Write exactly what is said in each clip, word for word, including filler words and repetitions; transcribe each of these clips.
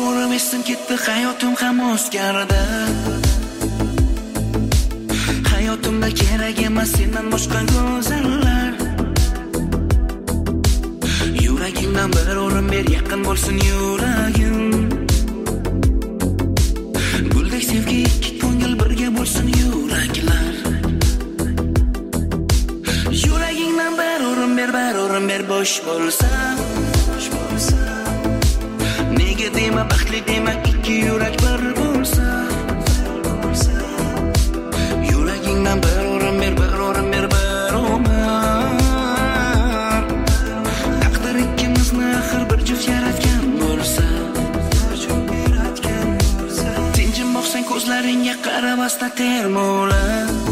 G'ururim esim ketdi, hayotim ham o'zgardi. Hayotimda kerak emas sendan boshqa go'zallar. Yuragimdan bir o'rin ber, yaqin bo'lsin yuragim. Guldek sevgi ikki ko'ngil birga bo'lsin yuraklar. Yuragingdan bir o'rin ber, bir o'rin ber, bosh bo'lsa. Nega dema baxtli demak ikki yurak bir bo'lsa. Yuragingdan bir o'rin ber, bir o'rin ber, bir umr. Taqdir ikkimizni axir bir juft yaratgan bo'lsa. Tinjim boqsang ko'zlaringga qaramasdan termola.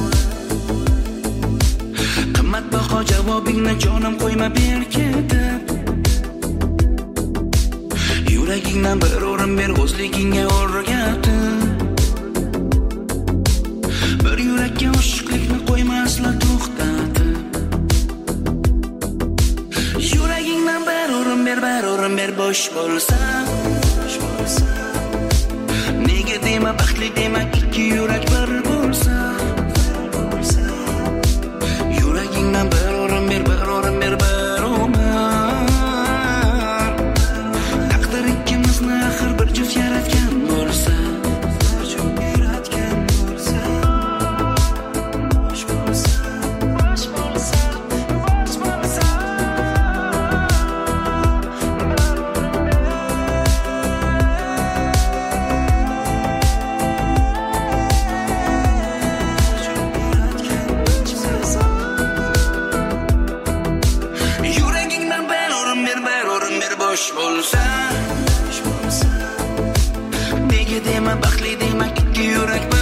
Qimmatbaho javobingni jonim qo'yma berkitib. Yuragingdan bir o'rin ber, o'zligingga o'rgatib. Bir yurakka oshiqlikni qo'yma asla to'xtatib. Yuragingdan bir o'rin ber, bir o'rin ber, bosh bo'lsa. Nega dema baxtli demak ikki yurak bir bo'lsa. Yuragingdan bir o'rin ber, bir o'rin ber, bir umr. Taqdir ikkimizni axir bir juft yaratgan bo'lsa. Bosh bo'lsa. Nega dema baxtli demak ikki yurak bir